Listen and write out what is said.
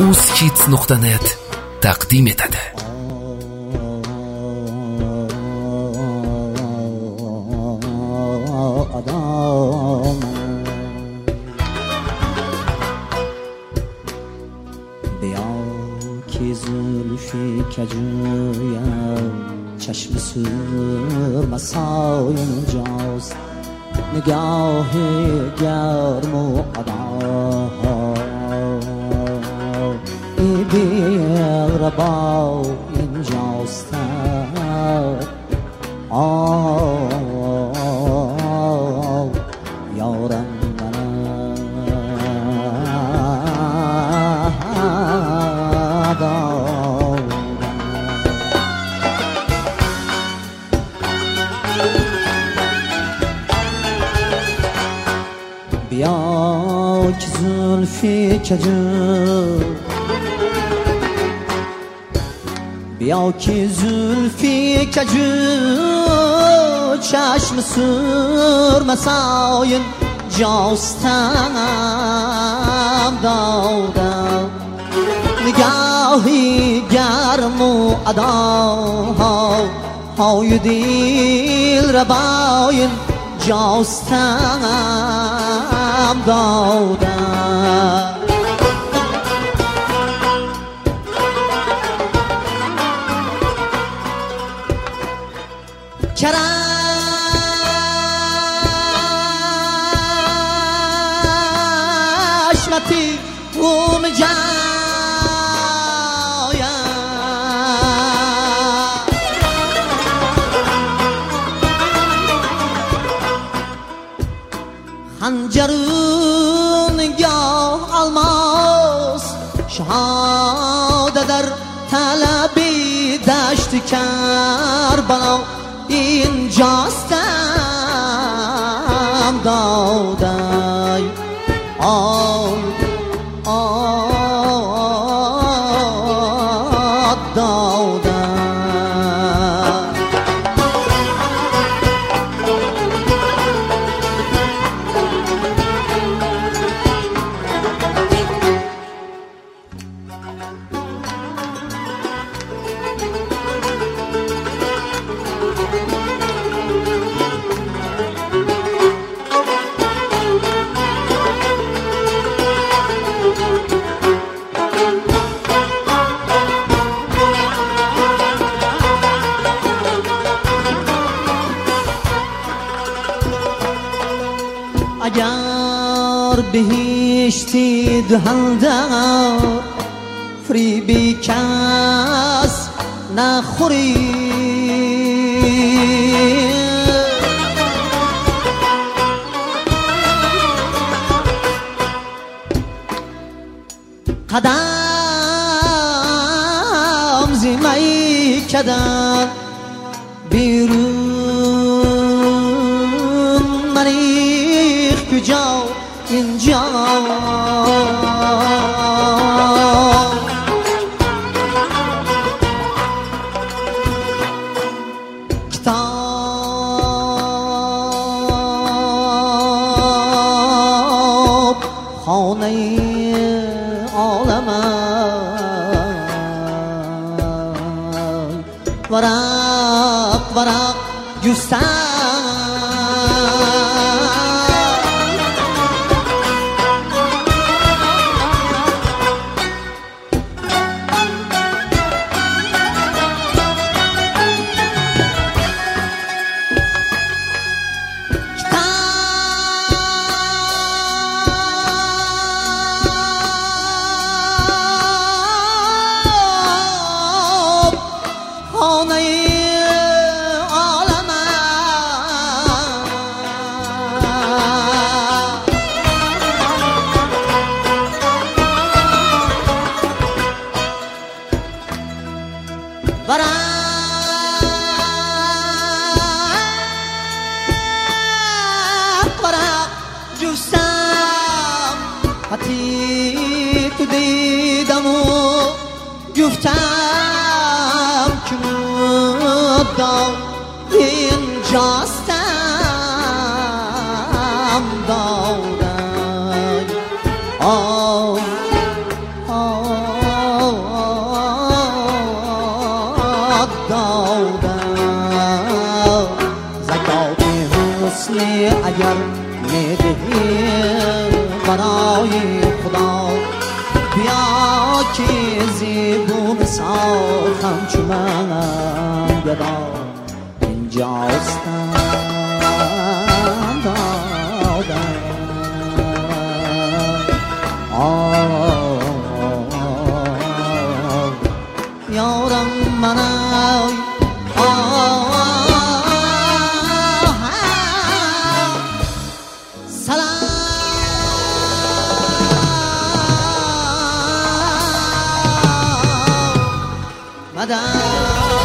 uzkids.net taqdim etadi. بیا که زلفی کجویم چشم سرمسای اونجاست، نگاه گرم و ای بی‌ربا اینجاست. یارم بیا که زلفی کجو، بیا که زلفی کجو چشم سرمسای جاستم دادم، نگاهی گرم و اداهای دل ربای جاستم دادم. چشمتی اوم جایم خنجرون یا الماس، شهاده در طلبی دشت کربلا اینجاستم دادای. اگر بهشتی دهنده فریبی کس نخوری، قدم زیمایی کدن بیرون منیخ کجا اینجا، کتاب خانه عالم ورق ورق جستن. حتی تو دیدم و گفتم که مدام اینجاستم دادن. دادم زکات حسن اگر میدهی برای خدا بیا که زیبو بساخم چو من گدا اینجاستم دادم یارم منای سلام مدام